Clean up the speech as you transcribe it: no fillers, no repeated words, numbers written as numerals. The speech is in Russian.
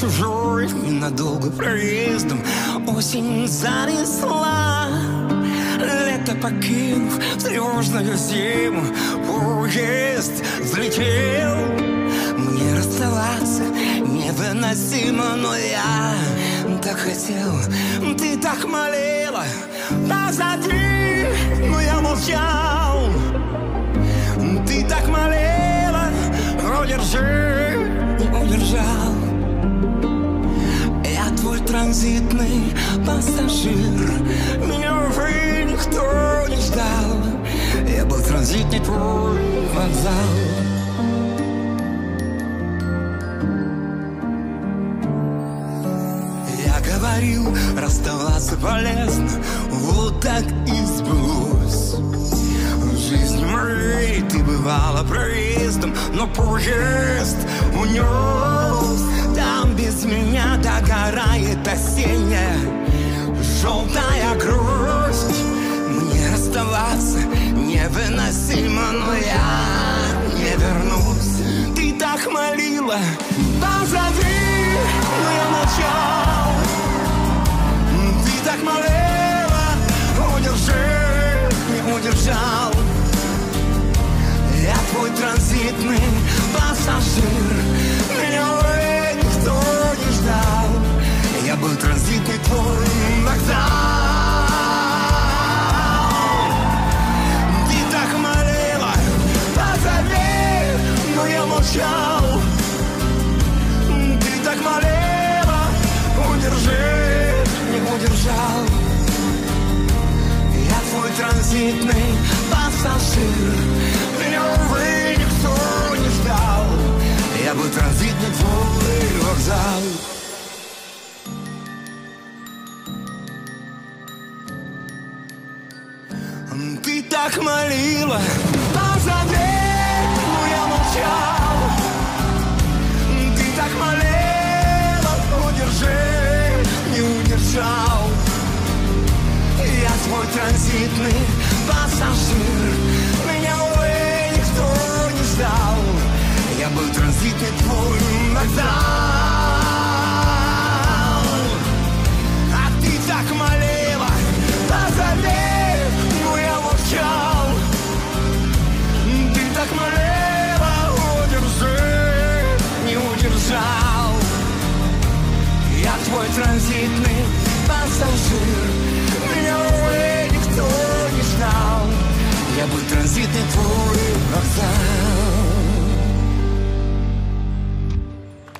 чужой, ненадолго проездом. Осень занесла, лето покинув тревожную зиму. Поезд взлетел, мне расставаться невыносимо, но я так хотел, ты так молила, позади, но я молчал. Ты так молила, удержи, не удержал. Я твой транзитный пассажир, меня уже никто не ждал. Я был транзитный твой вокзал. Я говорил, расставаться полезно, вот так и сбылось. В жизни моей ты бывала проездом, но поезд унес. Там без меня догорает осенняя желтая грусть. Мне расставаться невыносимо, но я не вернусь. Ты так молила, позови, но я молчал. Ты так молила, удержи, не удержал. Я твой транзитный пассажир, меня уже никто не ждал. Я был транзитный твой вокзал. Ты так молила, позови, но я молчал. Ты так молила, удержи, не удержал. Я твой транзитный пассажир, меня уже никто не ждал. Я был транзитный твой вокзал. Ты так молила, позови, но я молчал. Ты так молила, удержи, не удержал. Я твой транзитный пассажир, меня уже никто не ждал. Я был транзитный твой вокзал. А ты так молила, позови, но я молчал. Ты так молила, удержи, не удержал. Я твой транзитный пассажир,